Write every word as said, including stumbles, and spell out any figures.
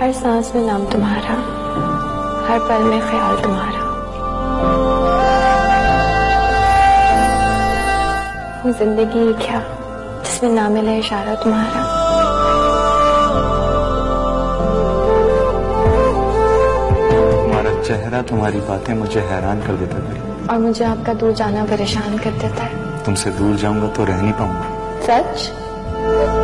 हर सांस में नाम तुम्हारा, हर पल में ख्याल तुम्हारा। वो जिंदगी ही क्या जिसमें ना मिले इशारा तुम्हारा। तुम्हारा चेहरा, तुम्हारी बातें मुझे हैरान कर देता है और मुझे आपका दूर जाना परेशान कर देता है। तुमसे दूर जाऊंगा तो रह नहीं पाऊंगा। सच?